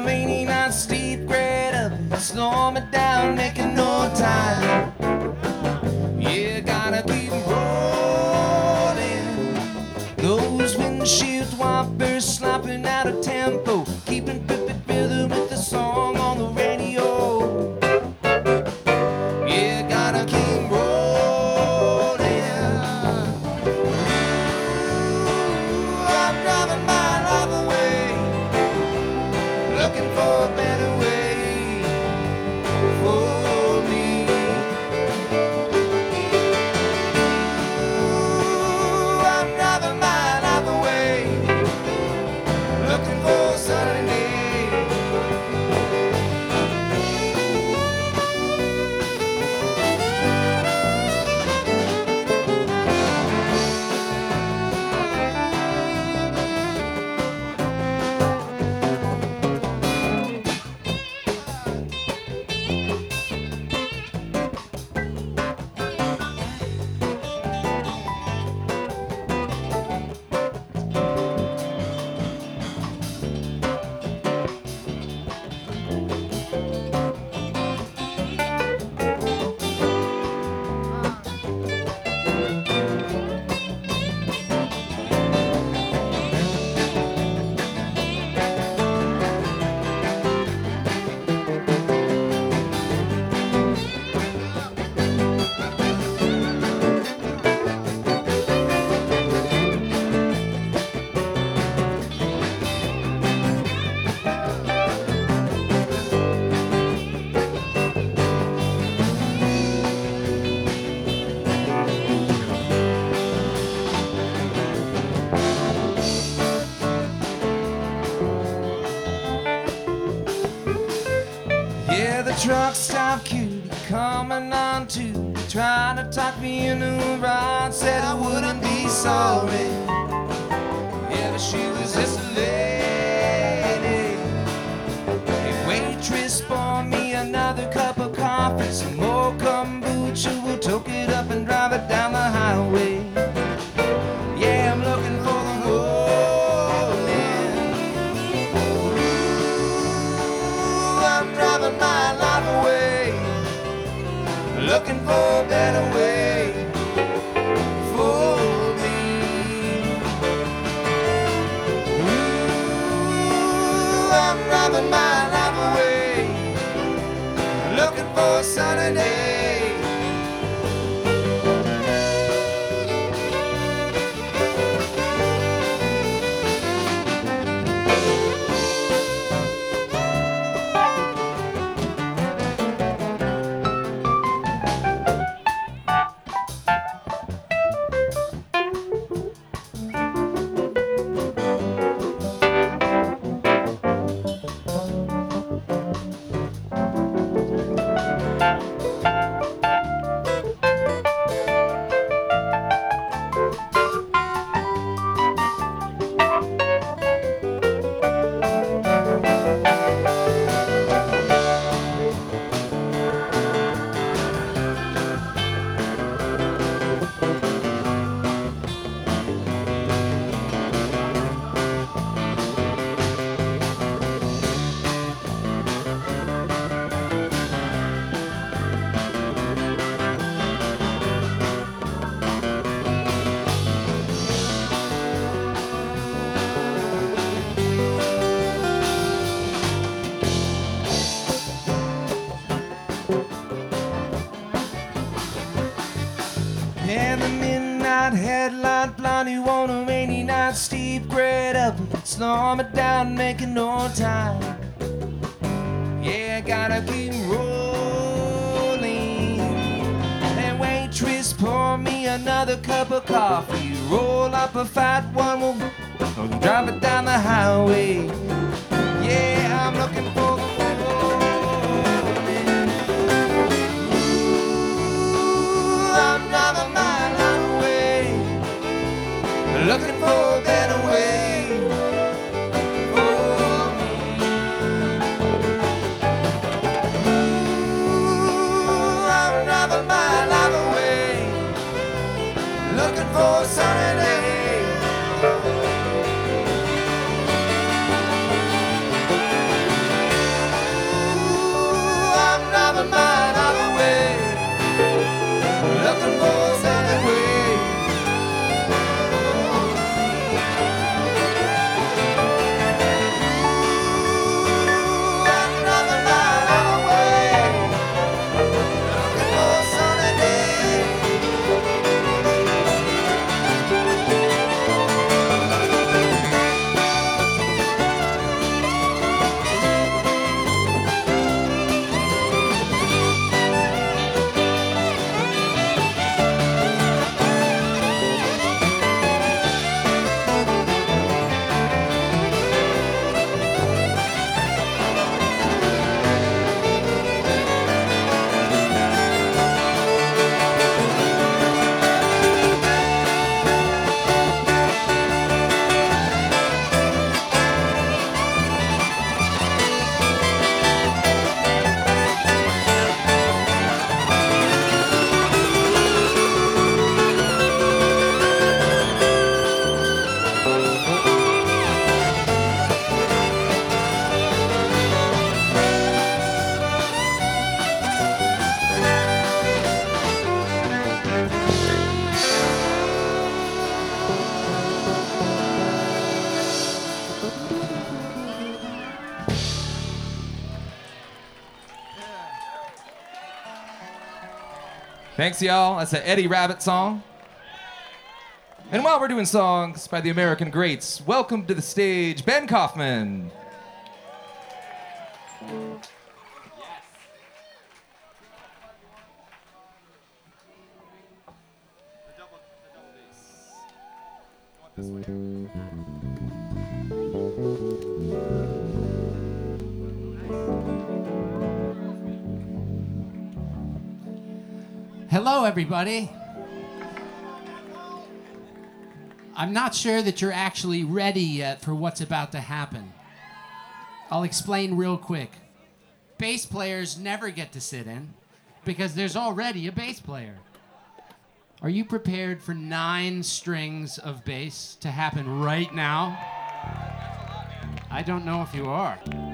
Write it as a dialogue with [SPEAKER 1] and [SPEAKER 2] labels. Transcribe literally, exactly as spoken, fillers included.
[SPEAKER 1] a rainy night, steep grade up, slow me down, making no time. Yeah, gotta keep rolling. Those windshield wipers slapping out of tempo, keeping perfect rhythm with the song on the radio. Yeah, gotta keep rolling. Ooh, I'm driving my life away, looking for a better way for me. Ooh, I'm driving my life away, looking for a sunny day. Yeah, the truck stop cutie coming on to, trying to talk me into a ride, said I wouldn't be sorry. Yeah, but she was just a lady. A waitress pour me another cup of coffee, some more kombucha, we'll toke it up and drive it down the highway. Yeah, I'm looking for the rolling. Ooh, I'm driving my life away, looking for a better way for me. Ooh, I'm driving my life away, looking for a sunny day. And the midnight headlight blind you on a rainy night, steep grade up, slow me down, making no time. Yeah, gotta keep rolling. And waitress pour me another cup of coffee, roll up a fat one, we'll drive it down the highway. Yeah, I'm looking for the rolling. Ooh, I'm driving my life away, looking for a better way for me. Ooh, I'm driving my life away, looking for a sunny day. Thanks, y'all. That's an Eddie Rabbitt song. And while we're doing songs by the American greats, welcome to the stage, Ben Kaufman.
[SPEAKER 2] Hello, everybody. I'm not sure that you're actually ready yet for what's about to happen. I'll explain real quick. Bass players never get to sit in because there's already a bass player. Are you prepared for nine strings of bass to happen right now? I don't know if you are.